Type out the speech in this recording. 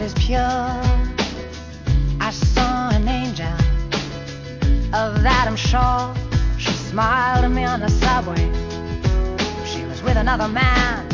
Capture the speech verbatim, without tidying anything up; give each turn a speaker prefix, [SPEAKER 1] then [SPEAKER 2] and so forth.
[SPEAKER 1] is pure. I saw an angel, of that I'm sure. She smiled at me on the subway. She was with another man.